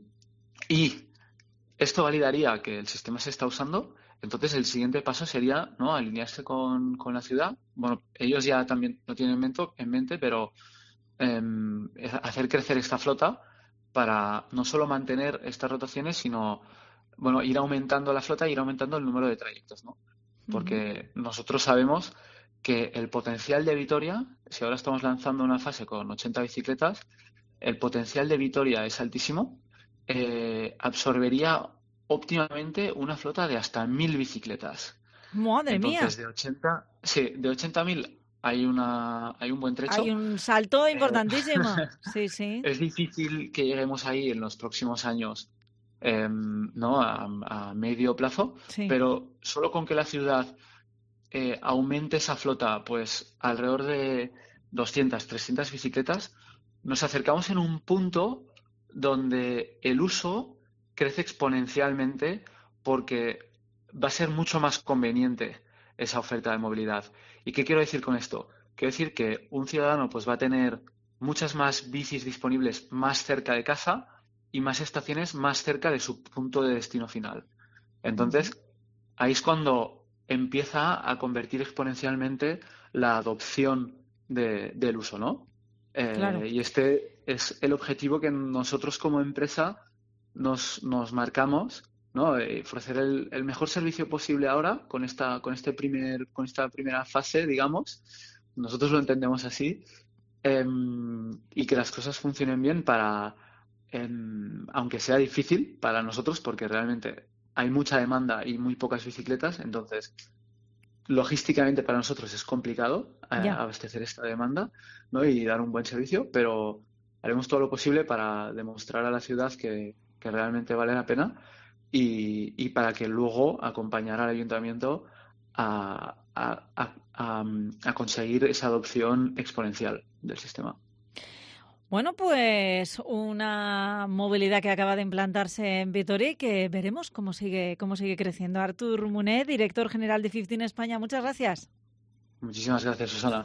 y esto validaría que el sistema se está usando. Entonces, el siguiente paso sería, ¿no?, alinearse con, con la ciudad. Bueno, ellos ya también lo tienen en mente, en mente pero eh, hacer crecer esta flota para no solo mantener estas rotaciones, sino bueno, ir aumentando la flota e ir aumentando el número de trayectos, ¿no? Porque uh-huh. nosotros sabemos que el potencial de Vitoria, si ahora estamos lanzando una fase con ochenta bicicletas, el potencial de Vitoria es altísimo, eh, absorbería óptimamente una flota de hasta mil bicicletas. ¡Madre Entonces, mía! de ochenta, sí, de ochenta mil hay una hay un buen trecho. Hay un salto importantísimo. Eh, sí, sí. Es difícil que lleguemos ahí en los próximos años, eh, ¿no? A, a medio plazo, sí. Pero solo con que la ciudad eh, aumente esa flota, pues alrededor de doscientas, trescientas bicicletas, nos acercamos en un punto donde el uso crece exponencialmente porque va a ser mucho más conveniente esa oferta de movilidad. ¿Y qué quiero decir con esto? Quiero decir que un ciudadano pues va a tener muchas más bicis disponibles más cerca de casa y más estaciones más cerca de su punto de destino final. Entonces, ahí es cuando empieza a convertir exponencialmente la adopción de, del uso, ¿no? Eh, claro. Y este es el objetivo que nosotros como empresa nos, nos marcamos, ¿no? Eh, ofrecer el, el mejor servicio posible ahora con esta, con este primer, con esta primera fase, digamos. Nosotros lo entendemos así, eh, y que las cosas funcionen bien para, eh, aunque sea difícil para nosotros, porque realmente hay mucha demanda y muy pocas bicicletas, entonces logísticamente para nosotros es complicado eh, abastecer esta demanda, ¿no? Y dar un buen servicio, pero haremos todo lo posible para demostrar a la ciudad que, que realmente vale la pena y, y para que luego acompañar al ayuntamiento a, a, a, a, a conseguir esa adopción exponencial del sistema. Bueno, pues una movilidad que acaba de implantarse en Vitoria y que veremos cómo sigue cómo sigue creciendo. Artur Munet, director general de Fifteen España, muchas gracias. Muchísimas gracias, Susana.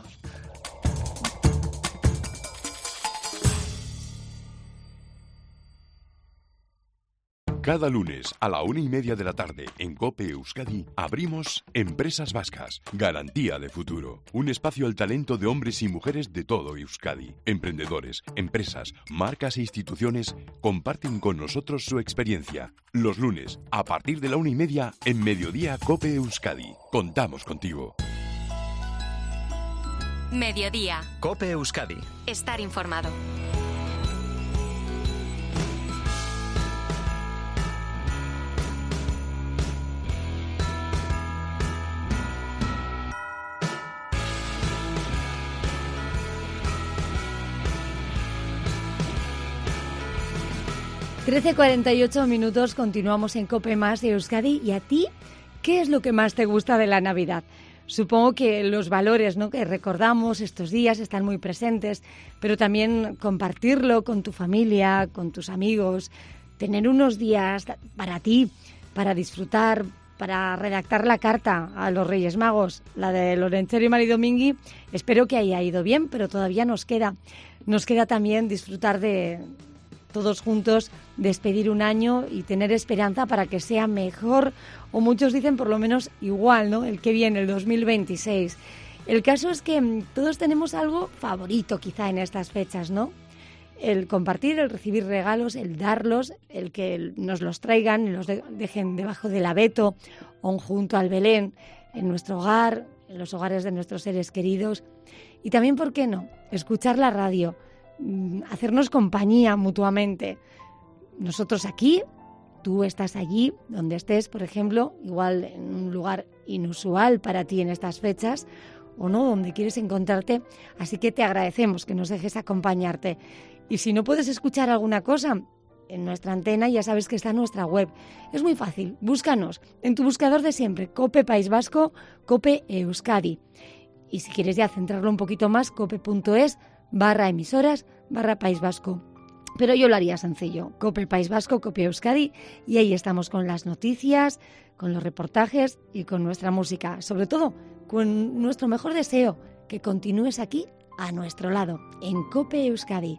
Cada lunes a la una y media de la tarde en COPE Euskadi abrimos Empresas Vascas, garantía de futuro. Un espacio al talento de hombres y mujeres de todo Euskadi. Emprendedores, empresas, marcas e instituciones comparten con nosotros su experiencia. Los lunes, a partir de la una y media, en Mediodía COPE Euskadi. Contamos contigo. Mediodía. COPE Euskadi. Estar informado. trece cuarenta y ocho minutos, continuamos en COPE Más de Euskadi. ¿Y a ti qué es lo que más te gusta de la Navidad? Supongo que los valores, ¿no?, que recordamos estos días están muy presentes, pero también compartirlo con tu familia, con tus amigos, tener unos días para ti, para disfrutar, para redactar la carta a los Reyes Magos, la de Lorenzo y Mari Domingui. Espero que haya ido bien, pero todavía nos queda. Nos queda también disfrutar de todos juntos, despedir un año y tener esperanza para que sea mejor, o muchos dicen por lo menos igual, ¿no?, el que viene, el dos mil veintiséis. El caso es que todos tenemos algo favorito quizá en estas fechas, ¿no? El compartir, el recibir regalos, el darlos, el que nos los traigan y los de- dejen debajo del abeto o junto al Belén, en nuestro hogar, en los hogares de nuestros seres queridos. Y también, ¿por qué no?, escuchar la radio, hacernos compañía mutuamente. Nosotros aquí, tú estás allí, donde estés, por ejemplo, igual en un lugar inusual para ti en estas fechas, o no, donde quieres encontrarte. Así que te agradecemos que nos dejes acompañarte. Y si no puedes escuchar alguna cosa, en nuestra antena ya sabes que está nuestra web. Es muy fácil, búscanos en tu buscador de siempre, COPE País Vasco, COPE Euskadi. Y si quieres ya centrarlo un poquito más, cope.es barra emisoras, barra País Vasco. Pero yo lo haría sencillo, COPE País Vasco, COPE Euskadi, y ahí estamos con las noticias, con los reportajes y con nuestra música. Sobre todo, con nuestro mejor deseo, que continúes aquí a nuestro lado, en COPE Euskadi.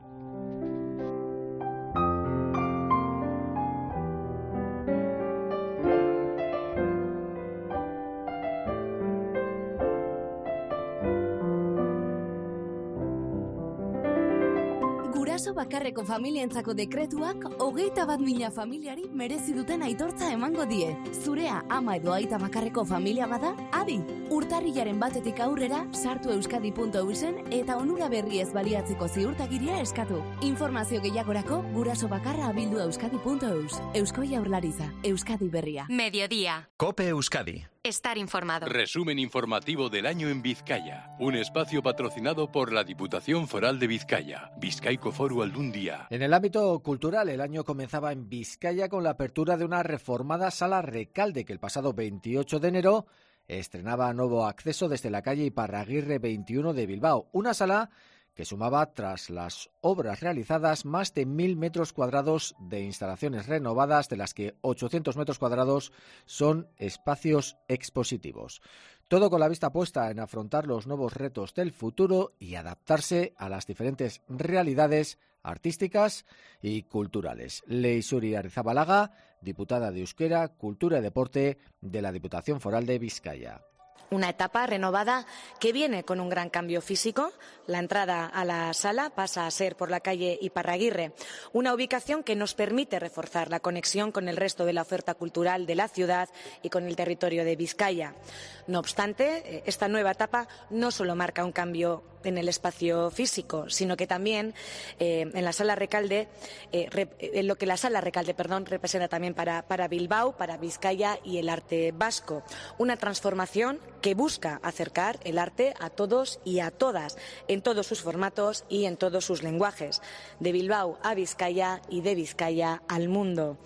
Guraso bakarreko familientzako dekretuak hogeita bat mila familiari merezi duten aitortza emango die. Zurea ama edo aita bakarreko familia bada, adi! Urtarrilaren batetik aurrera, sartu euskadi puntu eusen eta onura berriez baliatzeko ziurtagiria eskatu. Informazio gehiagorako guraso bakarra abildu euskadi puntu eus. Eusko Jaurlaritza, Euskadi Berria. Mediodía. COPE Euskadi. Estar informado. Resumen informativo del año en Vizcaya. Un espacio patrocinado por la Diputación Foral de Vizcaya. Bizkaiko Foru Aldundia. En el ámbito cultural, el año comenzaba en Vizcaya con la apertura de una reformada Sala Recalde que el pasado veintiocho de enero estrenaba nuevo acceso desde la calle Iparraguirre veintiuno de Bilbao. Una sala que sumaba, tras las obras realizadas, más de mil metros cuadrados de instalaciones renovadas, de las que ochocientos metros cuadrados son espacios expositivos. Todo con la vista puesta en afrontar los nuevos retos del futuro y adaptarse a las diferentes realidades artísticas y culturales. Leixuri Arrizabalaga, diputada de Euskera, Cultura y Deporte de la Diputación Foral de Vizcaya. Una etapa renovada que viene con un gran cambio físico. La entrada a la sala pasa a ser por la calle Iparraguirre, una ubicación que nos permite reforzar la conexión con el resto de la oferta cultural de la ciudad y con el territorio de Vizcaya. No obstante, esta nueva etapa no solo marca un cambio en el espacio físico, sino que también eh, en la sala Recalde, eh, rep, en lo que la sala Recalde, perdón, representa también para, para Bilbao, para Vizcaya y el arte vasco. Una transformación que busca acercar el arte a todos y a todas, en todos sus formatos y en todos sus lenguajes, de Bilbao a Vizcaya y de Vizcaya al mundo.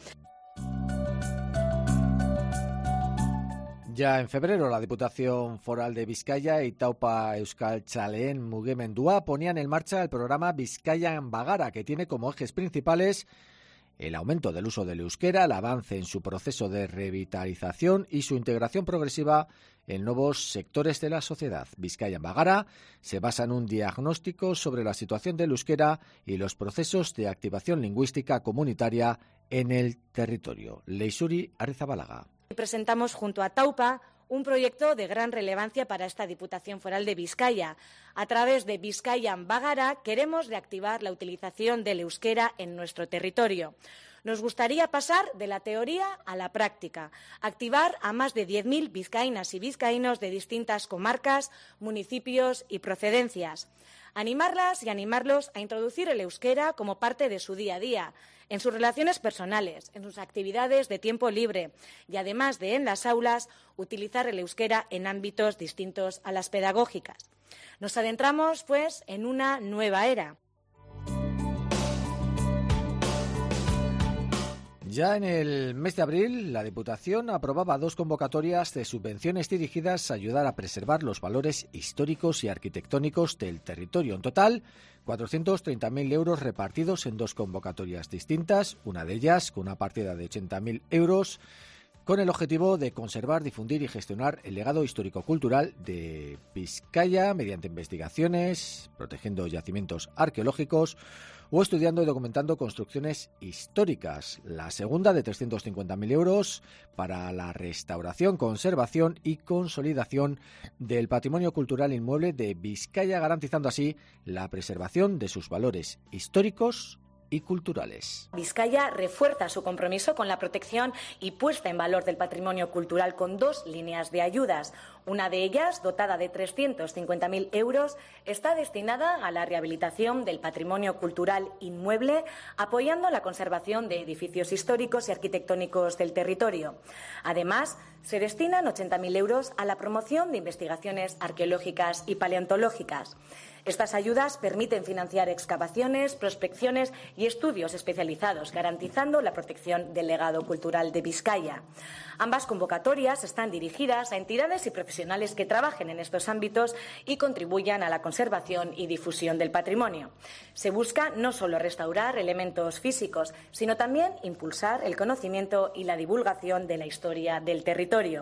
Ya en febrero, la Diputación Foral de Vizcaya y Taupa Euskal Txaleen Mugimendua ponían en marcha el programa Vizcaya en Bagara, que tiene como ejes principales el aumento del uso del euskera, el avance en su proceso de revitalización y su integración progresiva en nuevos sectores de la sociedad. Bizkaia en Bagara se basa en un diagnóstico sobre la situación del euskera y los procesos de activación lingüística comunitaria en el territorio. Leixuri Arrizabalaga. Presentamos junto a Taupa un proyecto de gran relevancia para esta Diputación Foral de Bizkaia. A través de Bizkaia en Bagara queremos reactivar la utilización del euskera en nuestro territorio. Nos gustaría pasar de la teoría a la práctica, activar a más de diez mil vizcaínas y vizcaínos de distintas comarcas, municipios y procedencias. Animarlas y animarlos a introducir el euskera como parte de su día a día, en sus relaciones personales, en sus actividades de tiempo libre y, además de en las aulas, utilizar el euskera en ámbitos distintos a las pedagógicas. Nos adentramos, pues, en una nueva era. Ya en el mes de abril, la Diputación aprobaba dos convocatorias de subvenciones dirigidas a ayudar a preservar los valores históricos y arquitectónicos del territorio. En total, cuatrocientos treinta mil euros repartidos en dos convocatorias distintas, una de ellas con una partida de ochenta mil euros, con el objetivo de conservar, difundir y gestionar el legado histórico-cultural de Bizkaia mediante investigaciones, protegiendo yacimientos arqueológicos o estudiando y documentando construcciones históricas. La segunda, de trescientos cincuenta mil euros, para la restauración, conservación y consolidación del patrimonio cultural inmueble de Bizkaia, garantizando así la preservación de sus valores históricos y culturales. Bizkaia refuerza su compromiso con la protección y puesta en valor del patrimonio cultural con dos líneas de ayudas. Una de ellas, dotada de trescientos cincuenta mil euros, está destinada a la rehabilitación del patrimonio cultural inmueble, apoyando la conservación de edificios históricos y arquitectónicos del territorio. Además, se destinan ochenta mil euros a la promoción de investigaciones arqueológicas y paleontológicas. Estas ayudas permiten financiar excavaciones, prospecciones y estudios especializados, garantizando la protección del legado cultural de Bizkaia. Ambas convocatorias están dirigidas a entidades y profesionales que trabajen en estos ámbitos y contribuyan a la conservación y difusión del patrimonio. Se busca no solo restaurar elementos físicos, sino también impulsar el conocimiento y la divulgación de la historia del territorio.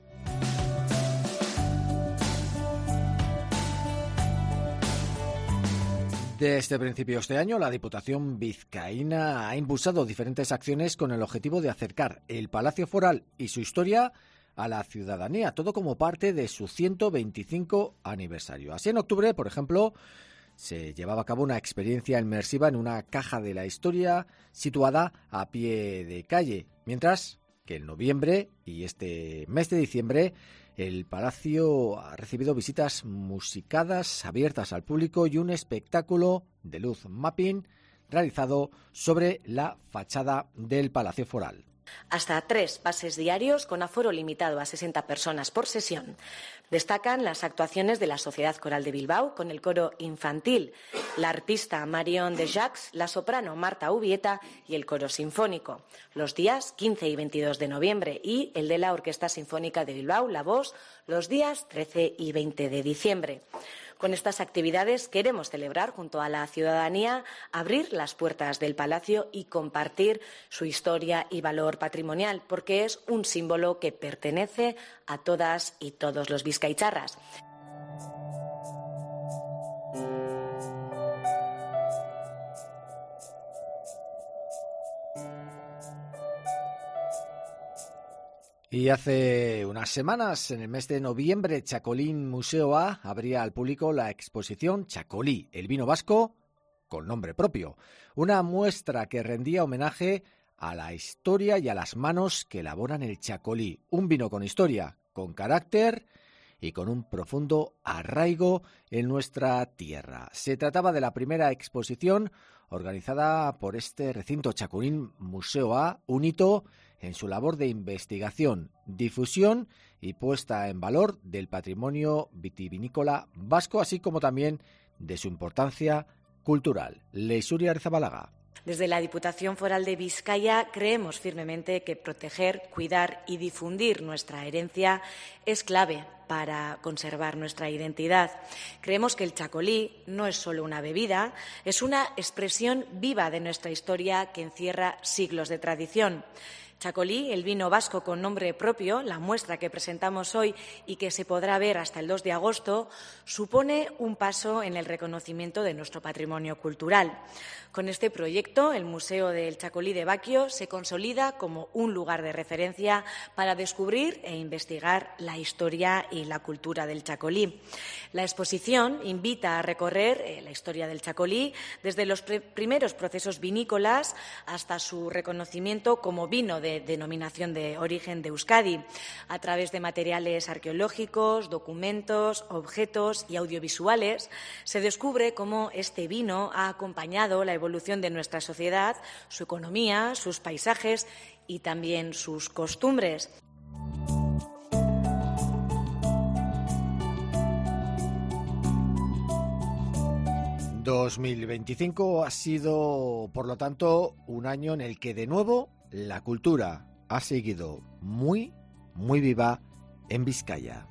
Desde principios de año, la Diputación vizcaína ha impulsado diferentes acciones con el objetivo de acercar el Palacio Foral y su historia a la ciudadanía, todo como parte de su ciento veinticinco aniversario. Así, en octubre, por ejemplo, se llevaba a cabo una experiencia inmersiva en una caja de la historia situada a pie de calle, mientras que en noviembre y este mes de diciembre el Palacio ha recibido visitas musicadas abiertas al público y un espectáculo de luz mapping realizado sobre la fachada del Palacio Foral. Hasta tres pases diarios con aforo limitado a sesenta personas por sesión. Destacan las actuaciones de la Sociedad Coral de Bilbao con el coro infantil, la arpista Marion de Jacques, la soprano Marta Ubieta y el coro sinfónico. Los días quince y veintidós de noviembre y el de la Orquesta Sinfónica de Bilbao, La Voz, los días trece y veinte de diciembre. Con estas actividades queremos celebrar junto a la ciudadanía, abrir las puertas del Palacio y compartir su historia y valor patrimonial, porque es un símbolo que pertenece a todas y todos los bizkaitarras. Y hace unas semanas, en el mes de noviembre, Txakolin Museoa abría al público la exposición Txakoli, el vino vasco con nombre propio. Una muestra que rendía homenaje a la historia y a las manos que elaboran el Txakoli. Un vino con historia, con carácter y con un profundo arraigo en nuestra tierra. Se trataba de la primera exposición organizada por este recinto Txakolin Museoa, un hito en su labor de investigación, difusión y puesta en valor del patrimonio vitivinícola vasco, así como también de su importancia cultural. Leixuri Arrizabalaga. Desde la Diputación Foral de Vizcaya creemos firmemente que proteger, cuidar y difundir nuestra herencia es clave para conservar nuestra identidad. Creemos que el chacolí no es solo una bebida, es una expresión viva de nuestra historia que encierra siglos de tradición. Chacolí, el vino vasco con nombre propio, la muestra que presentamos hoy y que se podrá ver hasta el dos de agosto, supone un paso en el reconocimiento de nuestro patrimonio cultural. Con este proyecto, el Museo del Chacolí de Baquio se consolida como un lugar de referencia para descubrir e investigar la historia y la cultura del chacolí. La exposición invita a recorrer eh, la historia del chacolí desde los pre- primeros procesos vinícolas hasta su reconocimiento como vino de denominación de origen de Euskadi, a través de materiales arqueológicos, documentos, objetos y audiovisuales. Se descubre cómo este vino ha acompañado la evolución de nuestra sociedad, su economía, sus paisajes y también sus costumbres. dos mil veinticinco ha sido, por lo tanto, un año en el que de nuevo la cultura ha seguido muy, muy viva en Vizcaya.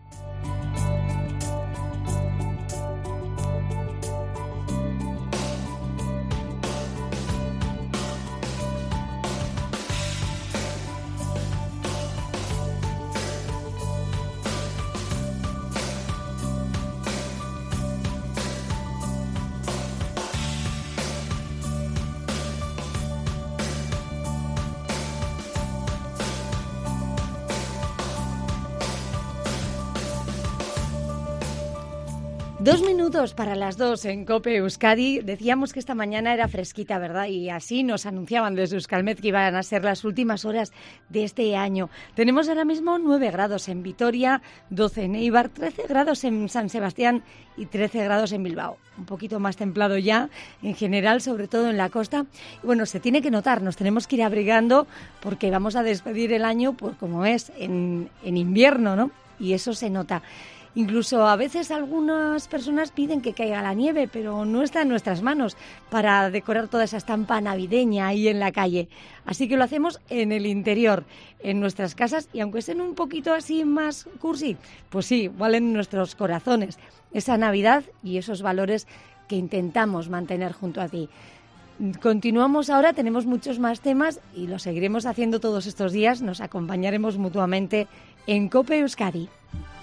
Dos minutos para las dos en COPE Euskadi. Decíamos que esta mañana era fresquita, ¿verdad? Y así nos anunciaban desde Euskalmet que iban a ser las últimas horas de este año. Tenemos ahora mismo nueve grados en Vitoria, doce en Eibar, trece grados en San Sebastián y trece grados en Bilbao. Un poquito más templado ya en general, sobre todo en la costa. Y bueno, se tiene que notar, nos tenemos que ir abrigando porque vamos a despedir el año, pues como es, en, en invierno, ¿no? Y eso se nota. Incluso a veces algunas personas piden que caiga la nieve, pero no está en nuestras manos para decorar toda esa estampa navideña ahí en la calle. Así que lo hacemos en el interior, en nuestras casas, y aunque estén un poquito así más cursi, pues sí, valen nuestros corazones esa Navidad y esos valores que intentamos mantener junto a ti. Continuamos ahora, tenemos muchos más temas y lo seguiremos haciendo todos estos días. Nos acompañaremos mutuamente en COPE Euskadi.